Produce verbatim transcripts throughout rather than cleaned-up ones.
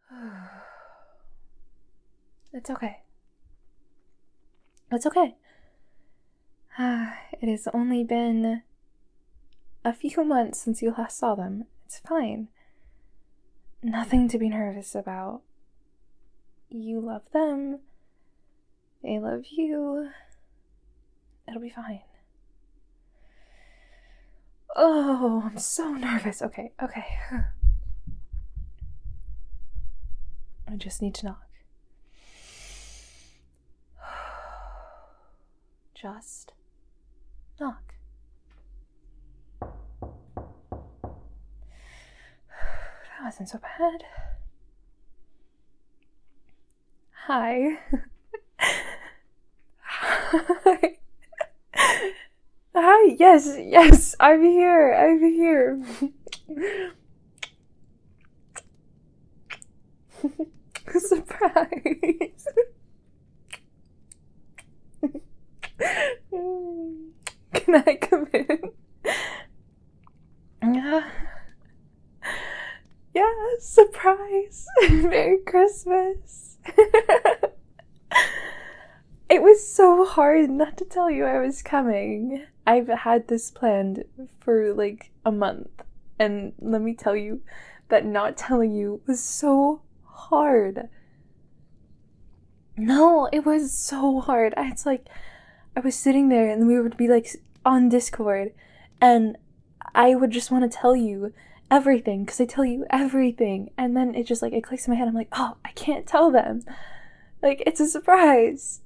It's okay. It's okay. It has only been a few months since you last saw them. It's fine. Nothing to be nervous about. You love them. They love you. It'll be fine. Oh, I'm so nervous. Okay, okay. I just need to knock. Just knock. That wasn't so bad. Hi. Hi. Hi. Yes, yes, I'm here. I'm here. Surprise. Can I come in? Yeah. Yeah, surprise. Merry Christmas. It was so hard not to tell you I was coming. I've had this planned for like a month, and let me tell you that not telling you was so hard. No, it was so hard. It's like I was sitting there and we would be like on Discord, and I would just want to tell you everything because I tell you everything, and then it just like it clicks in my head. I'm like, oh, I can't tell them. Like, it's a surprise.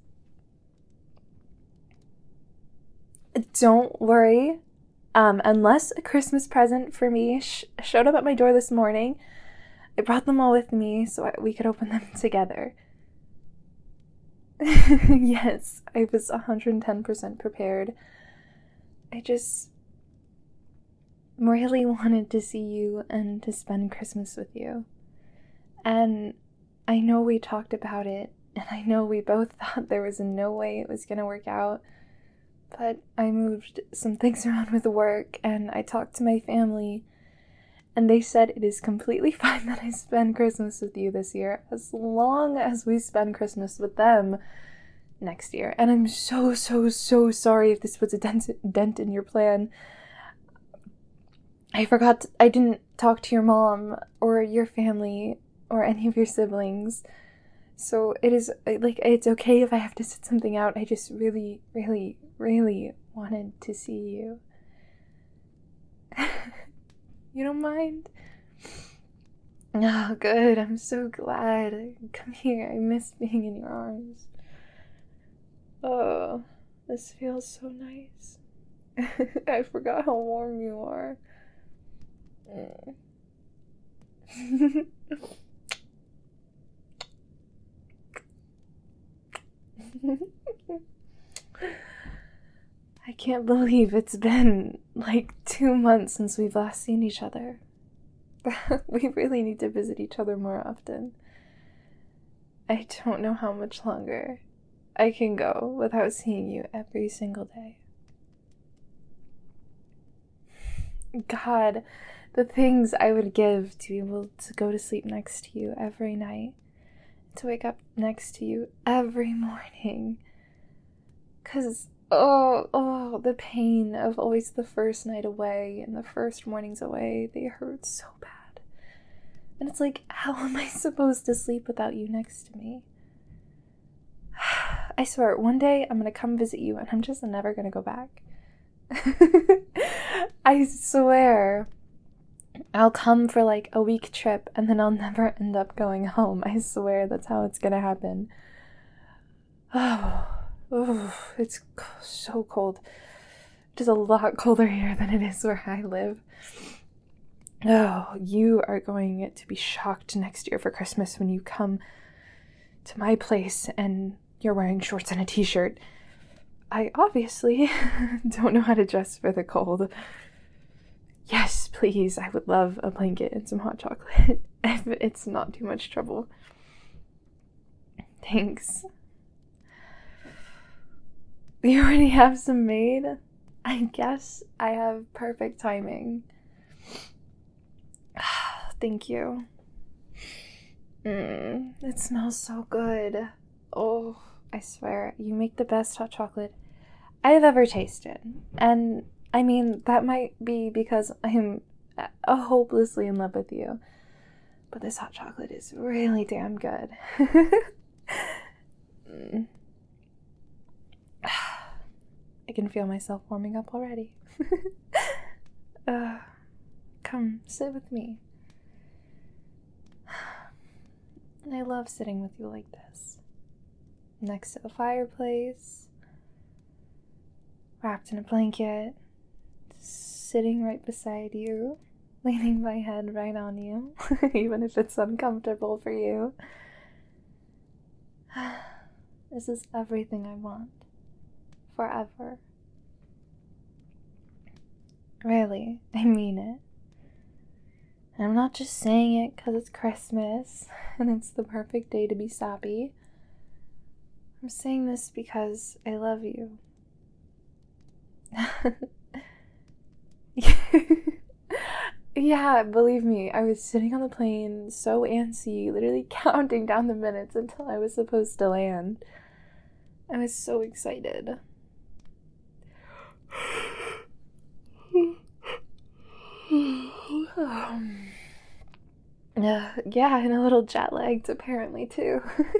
Don't worry. Um, unless a Christmas present for me sh- showed up at my door this morning, I brought them all with me so I- we could open them together. Yes, I was one hundred ten percent prepared. I just really wanted to see you and to spend Christmas with you. And I know we talked about it, and I know we both thought there was no way it was going to work out, but I moved some things around with work, and I talked to my family, and they said it is completely fine that I spend Christmas with you this year, as long as we spend Christmas with them next year. And I'm so, so, so sorry if this puts a dent, dent in your plan. I forgot, to, I didn't talk to your mom or your family or any of your siblings. So it is, like, it's okay if I have to sit something out. I just really, really, really wanted to see you. You don't mind? Oh, good. I'm so glad. Come here. I miss being in your arms. Oh, this feels so nice. I forgot how warm you are. Mm. I can't believe it's been like two months since we've last seen each other. We really need to visit each other more often. I don't know how much longer I can go without seeing you every single day. God, the things I would give to be able to go to sleep next to you every night, to wake up next to you every morning. Cause, oh, oh, the pain of always the first night away and the first mornings away, they hurt so bad. And it's like, how am I supposed to sleep without you next to me? I swear, one day I'm gonna come visit you and I'm just never gonna go back. I swear. I'll come for like a week trip and then I'll never end up going home. I swear that's how it's gonna happen. Oh, oh it's so cold. It is a lot colder here than it is where I live. Oh, you are going to be shocked next year for Christmas when you come to my place and you're wearing shorts and a t-shirt. I obviously don't know how to dress for the cold. Yes, please, I would love a blanket and some hot chocolate if it's not too much trouble. Thanks. You already have some made? I guess I have perfect timing. Thank you. Mm, it smells so good. Oh, I swear, you make the best hot chocolate I've ever tasted. And I mean, that might be because I'm uh, hopelessly in love with you. But this hot chocolate is really damn good. mm. I can feel myself warming up already. uh, come, sit with me. I love sitting with you like this. Next to the fireplace, wrapped in a blanket, sitting right beside you, leaning my head right on you, even if it's uncomfortable for you. This is everything I want. Forever. Really, I mean it. And I'm not just saying it because it's Christmas and it's the perfect day to be sappy. I'm saying this because I love you. Yeah, believe me, I was sitting on the plane so antsy, literally counting down the minutes until I was supposed to land. I was so excited. um, uh, yeah, and a little jet lagged apparently too.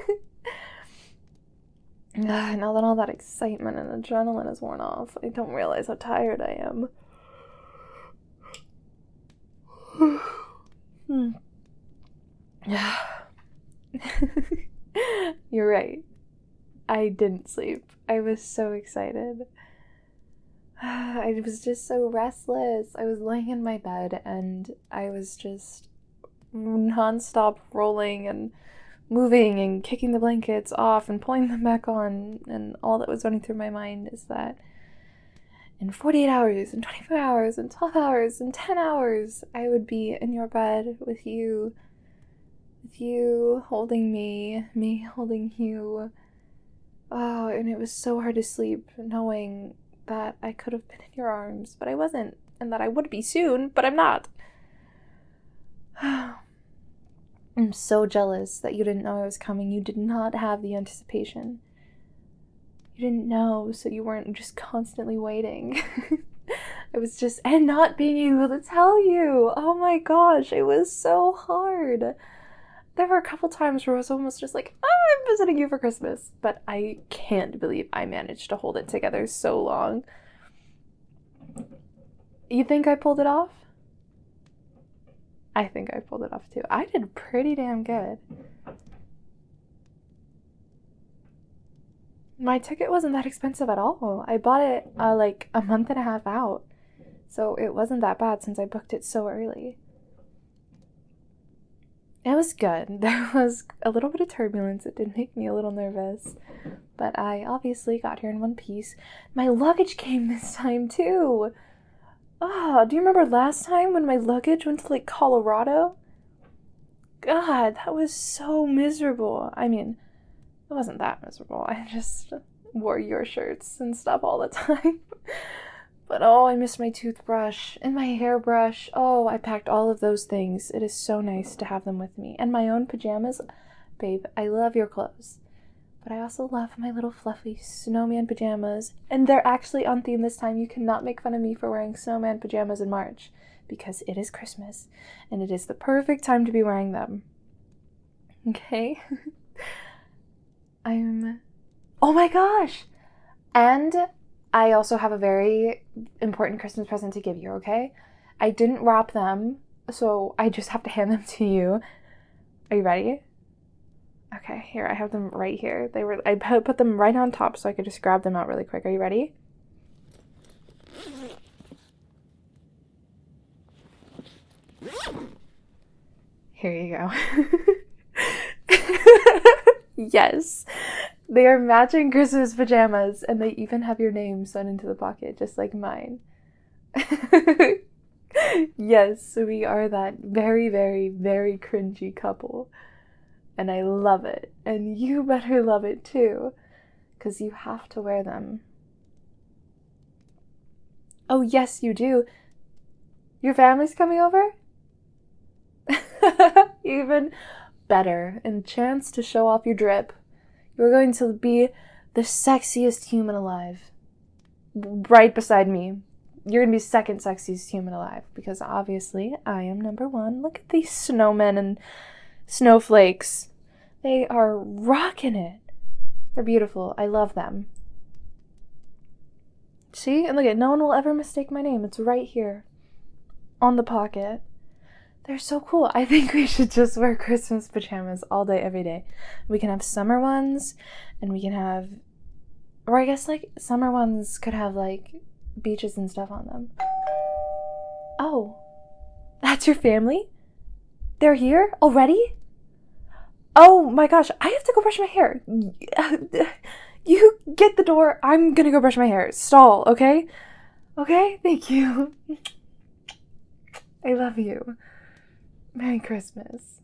uh, now that all that excitement and adrenaline is worn off, I don't realize how tired I am. hmm. Yeah. You're right. I didn't sleep. I was so excited. I was just so restless. I was laying in my bed and I was just non-stop rolling and moving and kicking the blankets off and pulling them back on, and all that was running through my mind is that in forty-eight hours and twenty-four hours and twelve hours and ten hours I would be in your bed with you, with you holding me, me holding you. Oh, and it was so hard to sleep knowing that I could have been in your arms, but I wasn't, and that I would be soon, but I'm not. I'm so jealous that you didn't know I was coming. You did not have the anticipation. You didn't know, so you weren't just constantly waiting. I was just, and not being able to tell you. Oh my gosh, it was so hard. There were a couple times where I was almost just like, oh, I'm visiting you for Christmas. But I can't believe I managed to hold it together so long. You think I pulled it off? I think I pulled it off too. I did pretty damn good. My ticket wasn't that expensive at all. I bought it uh, like a month and a half out. So it wasn't that bad since I booked it so early. It was good. There was a little bit of turbulence. It did make me a little nervous. But I obviously got here in one piece. My luggage came this time too. Oh, do you remember last time when my luggage went to like Colorado? God, that was so miserable. I mean, it wasn't that miserable. I just wore your shirts and stuff all the time. But oh, I missed my toothbrush and my hairbrush. Oh, I packed all of those things. It is so nice to have them with me. And my own pajamas. Babe, I love your clothes. But I also love my little fluffy snowman pajamas. And they're actually on theme this time. You cannot make fun of me for wearing snowman pajamas in March. Because it is Christmas. And it is the perfect time to be wearing them. Okay? I'm... Oh my gosh! And I also have a very important Christmas present to give you, okay? I didn't wrap them, so I just have to hand them to you. Are you ready? Okay, here, I have them right here. They were I put them right on top so I could just grab them out really quick. Are you ready? Here you go. Yes. They are matching Christmas pajamas, and they even have your name sewn into the pocket, just like mine. Yes, we are that very, very, very cringy couple. And I love it. And you better love it too, because you have to wear them. Oh, yes, you do. Your family's coming over? Even better and chance to show off your drip. You're going to be the sexiest human alive. Right beside me. You're going to be second sexiest human alive. Because obviously, I am number one. Look at these snowmen and snowflakes. They are rocking it. They're beautiful. I love them. See? And look at, no one will ever mistake my name. It's right here. On the pocket. They're so cool. I think we should just wear Christmas pajamas all day, every day. We can have summer ones, and we can have, or I guess like summer ones could have like beaches and stuff on them. Oh, that's your family? They're here already? Oh my gosh, I have to go brush my hair. You get the door. I'm gonna go brush my hair. Stall, okay? Okay, thank you. I love you. Merry Christmas.